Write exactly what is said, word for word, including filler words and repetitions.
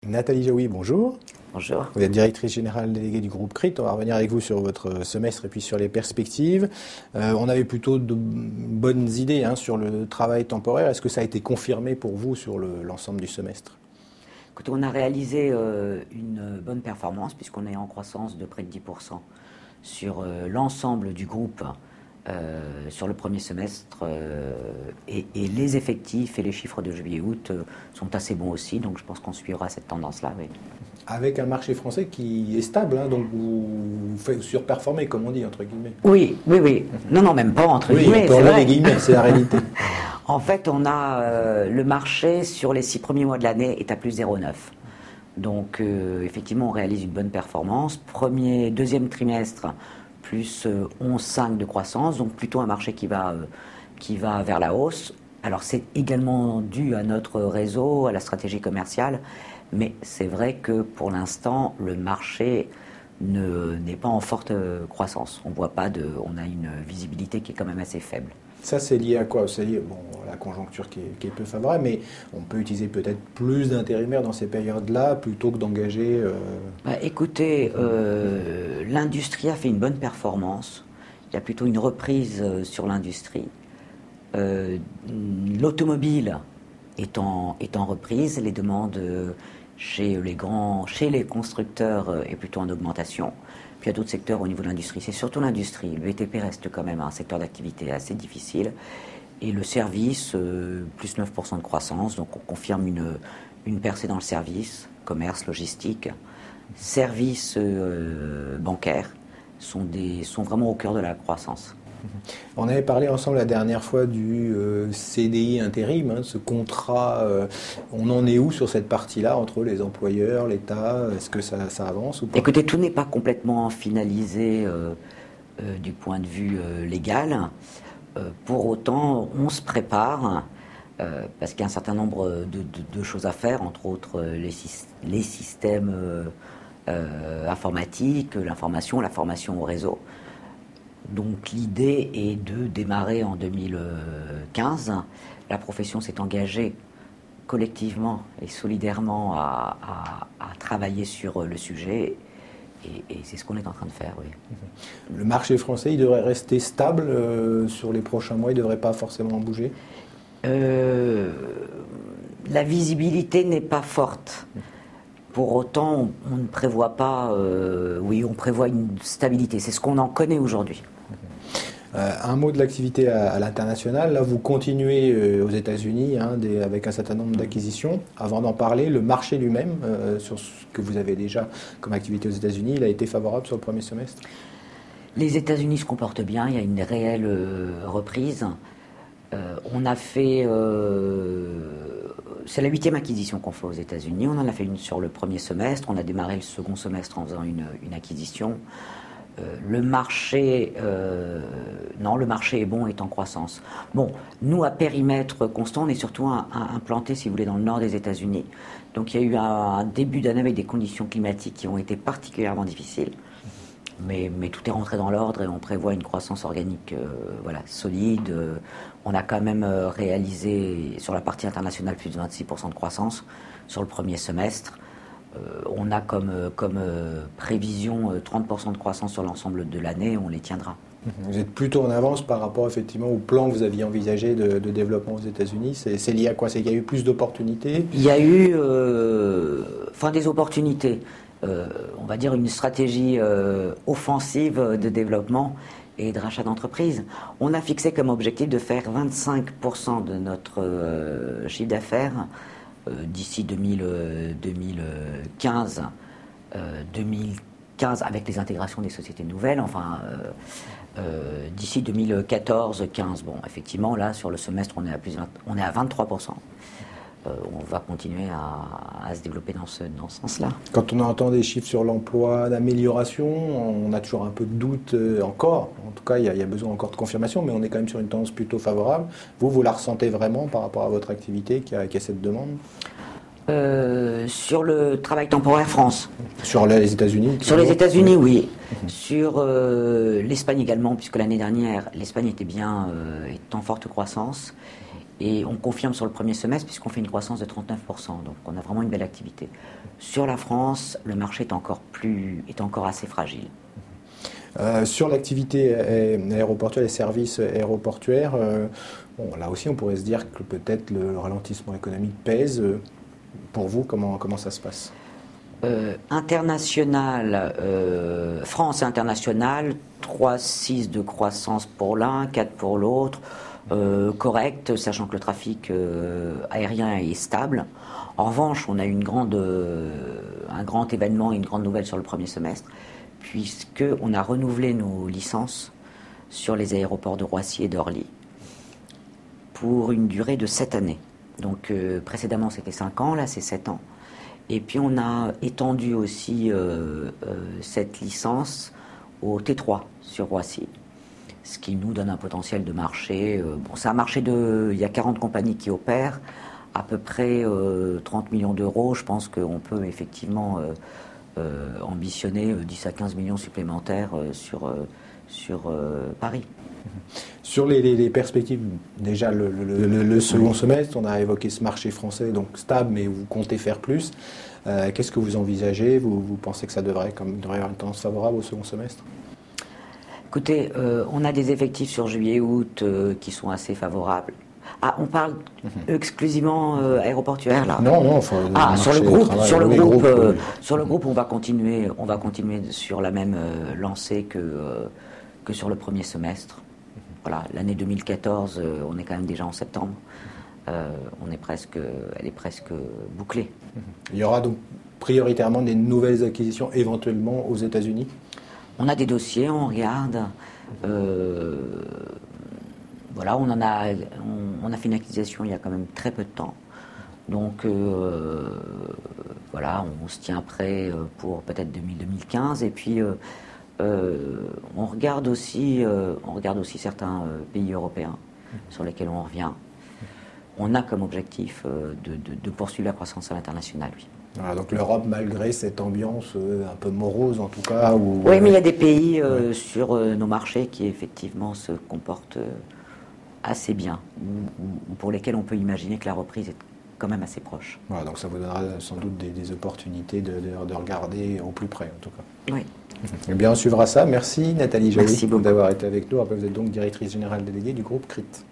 Nathalie Jaoui, bonjour. Bonjour. Vous êtes directrice générale déléguée du groupe C R I T. On va revenir avec vous sur votre semestre et puis sur les perspectives. Euh, on avait plutôt de bonnes idées hein, sur le travail temporaire. Est-ce que ça a été confirmé pour vous sur le, l'ensemble du semestre ? Écoutez, on a réalisé euh, une bonne performance puisqu'on est en croissance de près de dix pour cent sur euh, l'ensemble du groupe euh, sur le premier semestre euh, et, et les effectifs et les chiffres de juillet-août euh, sont assez bons aussi, donc je pense qu'on suivra cette tendance-là. Oui. Avec un marché français qui est stable, hein, donc vous, vous faites surperformer, comme on dit, entre guillemets. Oui, oui, oui. Non, non, même pas entre oui, guillemets. on peut enlever les guillemets, c'est la réalité. En fait, on a euh, le marché sur les six premiers mois de l'année est à plus zéro virgule neuf. Donc, euh, effectivement, on réalise une bonne performance. Premier, deuxième trimestre, plus euh, onze virgule cinq de croissance, donc plutôt un marché qui va, euh, qui va vers la hausse. Alors, c'est également dû à notre réseau, à la stratégie commerciale, mais c'est vrai que pour l'instant, le marché ne, n'est pas en forte euh, croissance. On voit pas de, on a une visibilité qui est quand même assez faible. Ça, c'est lié à quoi ? C'est lié bon, à la conjoncture qui est, qui est peu favorable, mais on peut utiliser peut-être plus d'intérimaires dans ces périodes-là plutôt que d'engager... Euh... Bah, écoutez, euh, l'industrie a fait une bonne performance. Il y a plutôt une reprise euh, sur l'industrie. Euh, l'automobile est en, est en reprise. Les demandes euh, chez les grands, chez les constructeurs euh, est plutôt en augmentation. Puis il y a d'autres secteurs au niveau de l'industrie. C'est surtout l'industrie. Le B T P reste quand même un secteur d'activité assez difficile. Et le service, euh, plus neuf pour cent de croissance. Donc on confirme une, une percée dans le service, commerce, logistique. Services euh, bancaires sont, des, sont vraiment au cœur de la croissance. On avait parlé ensemble la dernière fois du euh, C D I intérim, hein, ce contrat. Euh, on en est où sur cette partie-là entre les employeurs, l'État ? Est-ce que ça, ça avance ou pas ? Écoutez, tout n'est pas complètement finalisé euh, euh, du point de vue euh, légal. Euh, pour autant, on se prépare euh, parce qu'il y a un certain nombre de, de, de choses à faire, entre autres les, les systèmes euh, euh, informatiques, l'information, la formation au réseau. Donc l'idée est de démarrer en deux mille quinze. La profession s'est engagée collectivement et solidairement à, à, à travailler sur le sujet et, et c'est ce qu'on est en train de faire, oui. Le marché français, il devrait rester stable euh, sur les prochains mois, il ne devrait pas forcément bouger ? euh, La visibilité n'est pas forte. Pour autant, on, on ne prévoit pas, euh, oui, on prévoit une stabilité. C'est ce qu'on en connaît aujourd'hui. Euh, un mot de l'activité à, à l'international. Là, vous continuez euh, aux États-Unis hein, des, avec un certain nombre d'acquisitions. Avant d'en parler, le marché lui-même, euh, sur ce que vous avez déjà comme activité aux États-Unis, il a été favorable sur le premier semestre ? Les États-Unis se comportent bien. Il y a une réelle euh, reprise. Euh, on a fait, euh, c'est la huitième acquisition qu'on fait aux États-Unis. On en a fait une sur le premier semestre. On a démarré le second semestre en faisant une, une acquisition. Euh, le marché, euh, non, le marché est bon, est en croissance. Bon, nous à périmètre constant, on est surtout un, un, implanté, si vous voulez, dans le nord des États-Unis. Donc il y a eu un, un début d'année avec des conditions climatiques qui ont été particulièrement difficiles. Mais, mais tout est rentré dans l'ordre et on prévoit une croissance organique euh, voilà, solide. Euh, on a quand même euh, réalisé sur la partie internationale plus de vingt-six pour cent de croissance sur le premier semestre. Euh, on a comme, comme euh, prévision euh, trente pour cent de croissance sur l'ensemble de l'année, on les tiendra. Vous êtes plutôt en avance par rapport effectivement au plan que vous aviez envisagé de, de développement aux États-Unis. C'est, c'est lié à quoi ? C'est qu'il y a eu plus d'opportunités ? Il y a eu euh, enfin, des opportunités. Euh, on va dire une stratégie euh, offensive de développement et de rachat d'entreprise. On a fixé comme objectif de faire vingt-cinq pour cent de notre euh, chiffre d'affaires euh, d'ici deux mille quinze, euh, deux mille quinze avec les intégrations des sociétés nouvelles, enfin euh, euh, d'ici deux mille quatorze quinze. Bon, effectivement, là, sur le semestre, on est à, plus, on est à vingt-trois pour cent. Euh, on va continuer à, à se développer dans ce, dans ce sens-là. Quand on entend des chiffres sur l'emploi, d'amélioration, on a toujours un peu de doute euh, encore. En tout cas, il y, a, il y a besoin encore de confirmation, mais on est quand même sur une tendance plutôt favorable. Vous, vous la ressentez vraiment par rapport à votre activité qui a, qui a cette demande ? euh, Sur le travail temporaire France. Sur les États-Unis ? Sur les États-Unis, oui. Mmh. Sur euh, l'Espagne également, puisque l'année dernière, l'Espagne était bien, euh, est en forte croissance. Et on confirme sur le premier semestre puisqu'on fait une croissance de trente-neuf pour cent. Donc on a vraiment une belle activité. Sur la France, le marché est encore, plus, est encore assez fragile. Euh, sur l'activité aéroportuaire, les services aéroportuaires, euh, bon, là aussi on pourrait se dire que peut-être le ralentissement économique pèse. Pour vous, comment, comment ça se passe? euh, International, euh, France internationale, trois virgule six de croissance pour l'un, quatre pour l'autre. Euh, correct, sachant que le trafic euh, aérien est stable. En revanche, on a eu une grande, euh, un grand événement, une grande nouvelle sur le premier semestre, puisqu'on a renouvelé nos licences sur les aéroports de Roissy et d'Orly pour une durée de sept années. Donc euh, précédemment c'était cinq ans, là c'est sept ans. Et puis on a étendu aussi euh, euh, cette licence au T trois sur Roissy, ce qui nous donne un potentiel de marché. Euh, bon, c'est un marché de... Il y a quarante compagnies qui opèrent, à peu près euh, trente millions d'euros. Je pense qu'on peut effectivement euh, euh, ambitionner dix à quinze millions supplémentaires euh, sur, euh, sur euh, Paris. Sur les, les, les perspectives, déjà le, le, le, le second semestre, on a évoqué ce marché français, donc stable, mais vous comptez faire plus. Euh, qu'est-ce que vous envisagez? vous, vous pensez que ça devrait, comme, devrait avoir une tendance favorable au second semestre? Écoutez, euh, on a des effectifs sur juillet-août euh, qui sont assez favorables. Ah, on parle mm-hmm. exclusivement euh, aéroportuaire là. Non, non. Enfin, ah, sur le groupe, sur le groupe, groupes, euh, oui. sur le groupe, on va continuer, on va continuer sur la même euh, lancée que euh, que sur le premier semestre. Voilà, l'année deux mille quatorze, euh, on est quand même déjà en septembre. Euh, on est presque, elle est presque bouclée. Il y aura donc prioritairement des nouvelles acquisitions éventuellement aux États-Unis. On a des dossiers, on regarde. Euh, voilà, on en a, on, on a fait une acquisition il y a quand même très peu de temps. Donc euh, voilà, on se tient prêt pour peut-être deux mille quinze. Et puis euh, euh, on regarde aussi, euh, on regarde aussi certains euh, pays européens sur lesquels on revient. On a comme objectif euh, de, de, de poursuivre la croissance à l'international, oui. Voilà, donc l'Europe, malgré cette ambiance euh, un peu morose en tout cas. Où, oui, mais il y a des pays euh, ouais. sur euh, nos marchés qui effectivement se comportent euh, assez bien, ou, ou pour lesquels on peut imaginer que la reprise est quand même assez proche. Voilà, donc ça vous donnera sans doute des, des opportunités de, de, de regarder au plus près en tout cas. Oui. Eh bien, on suivra ça. Merci Nathalie Jaoui d'avoir été avec nous. Vous êtes donc directrice générale déléguée du groupe C R I T.